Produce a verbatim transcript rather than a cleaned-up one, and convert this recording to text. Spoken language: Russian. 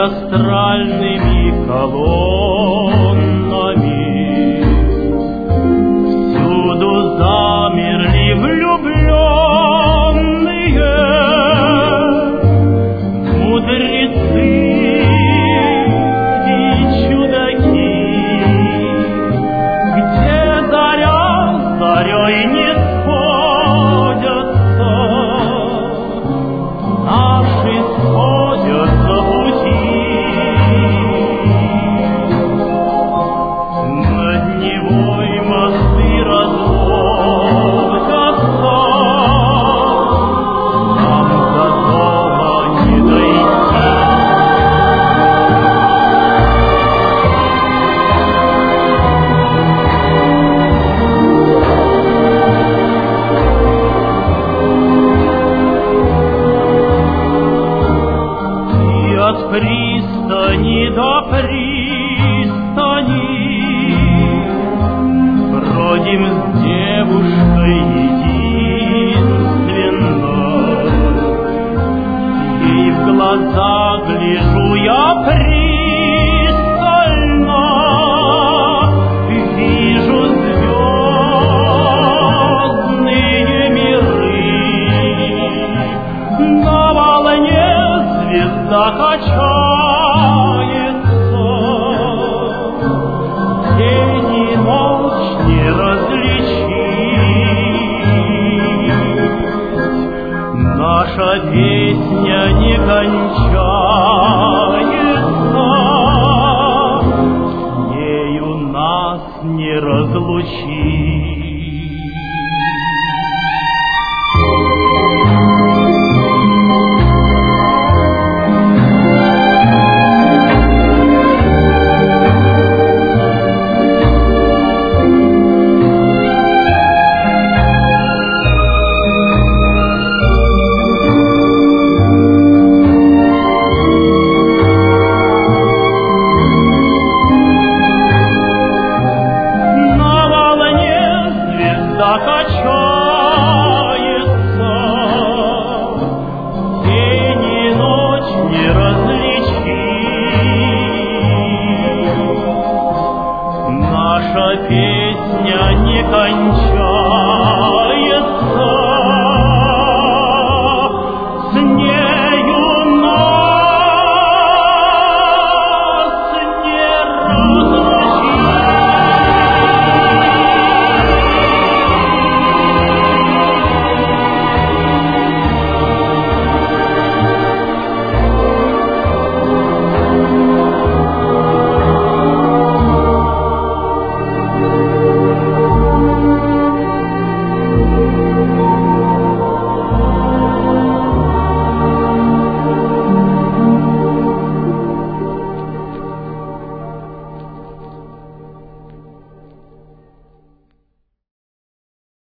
астральными колоннами. Всюду замерли влюбленные мудрецы и чудаки, где заря зарей не сходятся, наши сходятся пути. Над Невой мосты разводятся, нам до дома не дойти. И от пристани до пристани бродим с девушкой единственной. Ей в глаза гляжу я пристально, вижу звездные миры. На волне звезда качается, день и ночь не различить. Наша песня не кончается, с нею нас не разлучить. Качается, день и ночь не различить. Наша песня не кончается,